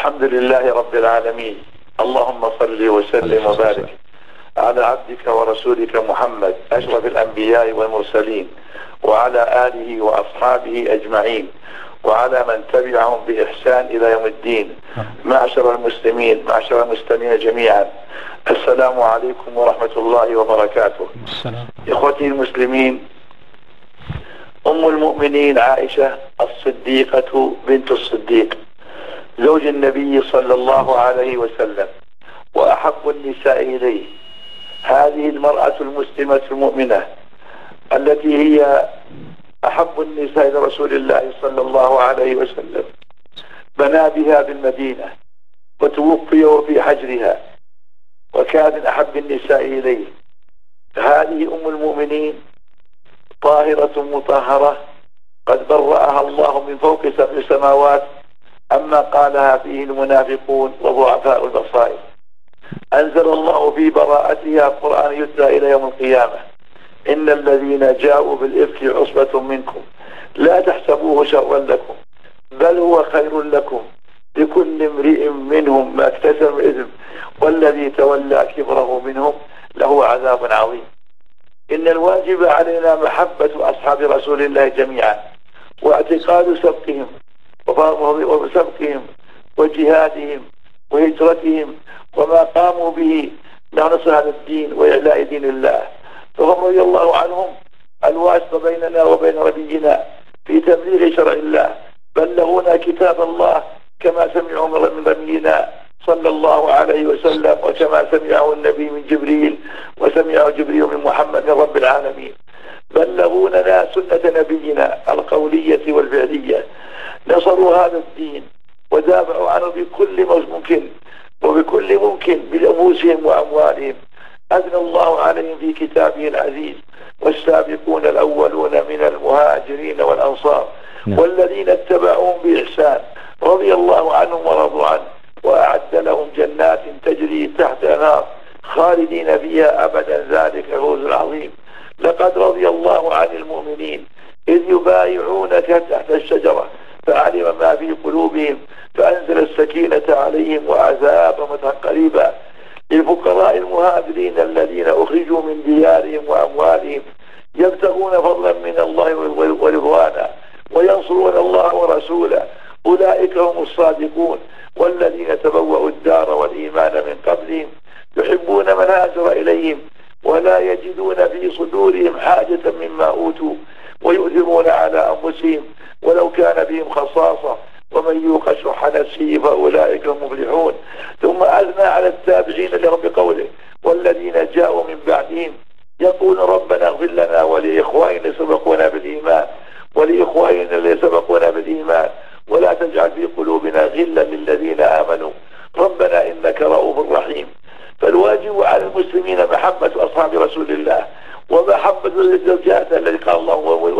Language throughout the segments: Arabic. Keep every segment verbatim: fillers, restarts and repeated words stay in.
الحمد لله رب العالمين. اللهم صل وسلم وبارك على عبدك ورسولك محمد أشرف الأنبياء والمرسلين، وعلى آله وأصحابه أجمعين، وعلى من تبعهم بإحسان إلى يوم الدين. معشر المسلمين، معشر المسلمين جميعا، السلام عليكم ورحمة الله وبركاته. السلام. إخوتي المسلمين، أم المؤمنين عائشة الصديقة بنت الصديق زوج النبي صلى الله عليه وسلم، وأحب النساء إليه، هذه المرأة المسلمة المؤمنة التي هي أحب النساء إلى رسول الله صلى الله عليه وسلم، بنى بها بالمدينة وتوفي وفي حجرها، وكانت من أحب النساء إليه. هذه أم المؤمنين طاهرة مطهرة، قد برأها الله من فوق سبع سماوات أما قالها فيه المنافقون وضعفاء البصائر. أنزل الله في براءتها القرآن يتلى إلى يوم القيامة: إن الذين جاءوا بالإفك عصبة منكم لا تحسبوه شرا لكم بل هو خير لكم، لكل امرئ منهم ما اكتسب إثم والذي تولى كبره منهم له عذاب عظيم. إن الواجب علينا محبة أصحاب رسول الله جميعا، واعتقاد سبقهم وسبقهم وجهادهم وهجرتهم وما قاموا به لنصر هذا الدين وإعلاء دين الله. فهم رضي الله عنهم الواسطة بيننا وبين نبينا في تبليغ شرع الله، بلغونا كتاب الله كما سمعوا من نبينا صلى الله عليه وسلم، وكما سمعه النبي من جبريل، وسمعه جبريل من محمد من رب العالمين. بلغونا سنة نبينا القولية والفعلية، نصروا هذا الدين ودافعوا عنه بكل ممكن وبكل ممكن بأنفسهم وأموالهم. أثنى الله عليهم في كتابه العزيز: والسابقون الأولون من المهاجرين والأنصار والذين اتبعوهم بإحسان رضي الله عنهم ورضوا عنه، وأعد لهم جنات تجري تحت الأنهار خالدين فيها أبدا، ذلك الفوز العظيم. لقد رضي الله عن المؤمنين إذ يبايعونك تحت الشجرة فعلم ما في قلوبهم فأنزل السكينة عليهم وعذابا قريبا. للفقراء المهاجرين الذين أخرجوا من ديارهم وأموالهم يبتغون فضلا من الله ورضوانا وينصرون الله ورسوله، أولئك هم الصادقون. والذين تبوأوا الدار والإيمان من قبلهم يحبون من هاجر إليهم ولا يجدون في صدورهم حاجة مما أوتوا ويؤثرون على أنفسهم ولو كان بهم خصاصة ومن يوق شح نفسه فأولئك هم المفلحون. ثم أثنى على التابعين لهم بقوله: والذين جاءوا من بعدهم يقول ربنا اغفر لنا ولإخواننا سبقونا بالإيمان ولإخواننا اللي سبقونا بالإيمان ولا تجعل في قلوبنا غلا للذين آمنوا ربنا إنك رؤوف رحيم. فالواجب على المسلمين محبة أصحاب رسول الله ومحبة الزوجات الذي قال الله: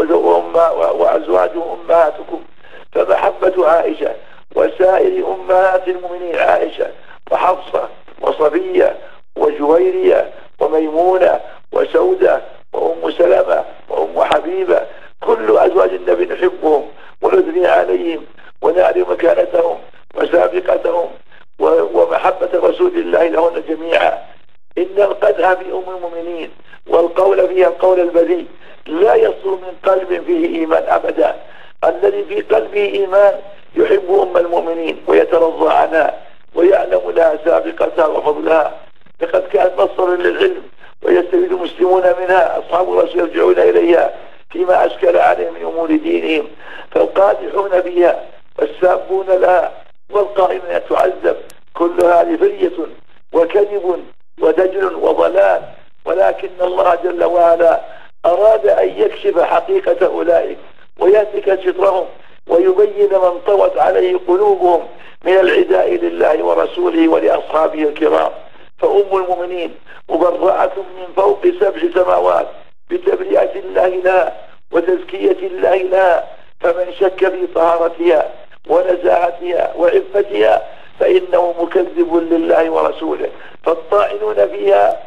وأزواجهم أمهاتكم. فمحبة عائشة وسائر أمهات المؤمنين، عائشة وحفصة وصفية وجويرية وميمونة وسودة وأم سلمة وأم حبيبة، كل أزواج النبي نحبهم ونثني عليهم ونعرف مكانتهم وسابقتهم ومحبة رسول الله لهن جميعا. إن القدح في أم المؤمنين والقول فيها القول البذيء لا يصل من قلب فيه إيمان أبدا. الذي في قلبه إيمان يحب أم المؤمنين ويترضى عنها ويعلم لها سابقتها وفضلها، لقد كانت مصدرا للعلم ويستفيد المسلمون منها. أصحاب الرسول يرجعون إليها فيما أشكل عليهم من أمور دينهم، فالقادحون فيها والسابون لها والقائمين تعذب، كل هذه فرية وكذب ودجل وضلال. ولكن الله جل وعلا أراد أن يكشف حقيقة أولئك ويهتك سترهم ويبين من طوت عليه قلوبهم من العداء لله ورسوله ولأصحابه الكرام. فأم المؤمنين مبرأة من فوق سبع سماوات بتبرئة الله لها وتزكية الله لها، فمن شك في طهارتها ونزاهتها وعفتها فإنه مكذب لله ورسوله. فالطاعنون فيها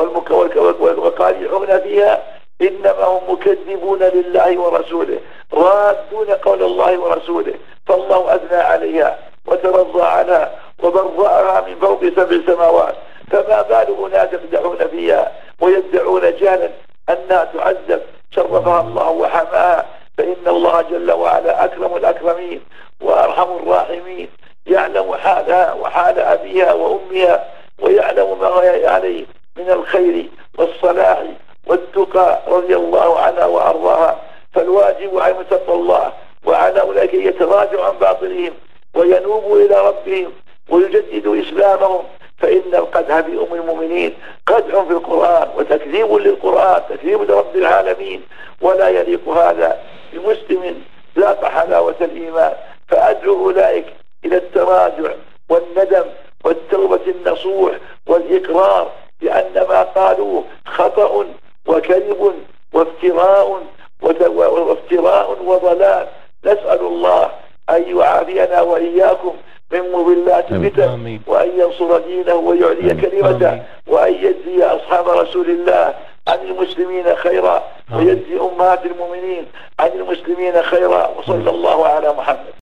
والقادحون فيها إنما هم مكذبون لله ورسوله، رادون قول الله ورسوله. فالله أثنى عليها وترضى عنها وبرأها من فوق سبع سماوات، فما بال أناس يقدحون فيها ويدعون جهلا أنها تعذب؟ شرفها الله وحماها، فإن الله جل وعلا أكرم الأكرمين وأرحم الراحمين، يعلم حالها وحال أبيها وأمها، ويعلم ما هي عليه من الخير والصلاح والتقى رضي الله عنها وأرضاها. فالواجب على تقوى الله، وعلى أولئك يتراجعوا عن باطلهم وينوبوا إلى ربهم ويجددوا إسلامهم، فإن القدح بأم المؤمنين قدح في القرآن وتكذيب للقرآن، تكذيب لرب العالمين، ولا يليق هذا بمسلم ذاق حلاوة الإيمان. فأدعو أولئك إلى التراجع والندم والتوبة النصوح والإقرار بأن ما قالوه خطأ وكذب وافتراء وافتراء وضلال. نسأل الله أن يعافينا وإياكم من مضلات الفتن، وأن ينصر دينه ويعلي كلمته، وأن يجزي أصحاب رسول الله عن المسلمين خيرا، ويجزي أمهات المؤمنين عن المسلمين خيرا. وصلى الله على محمد.